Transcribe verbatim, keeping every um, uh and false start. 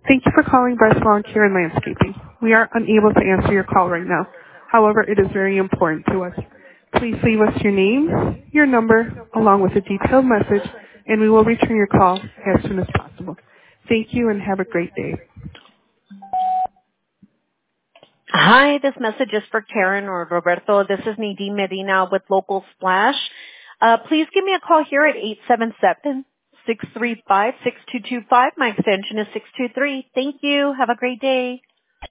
Thank you for calling Bryce Lawn Care and Landscaping. We are unable to answer your call right now. However, it is very important to us. Please leave us your name, your number, along with a detailed message, and we will return your call as soon as possible. Thank you and have a great day. Hi, this message is for Karen or Roberto. This is Nadine Medina with Local Splash. Uh, please give me a call here at eight seven seven, six three five, six two two five. My extension is six two three. Thank you. Have a great day.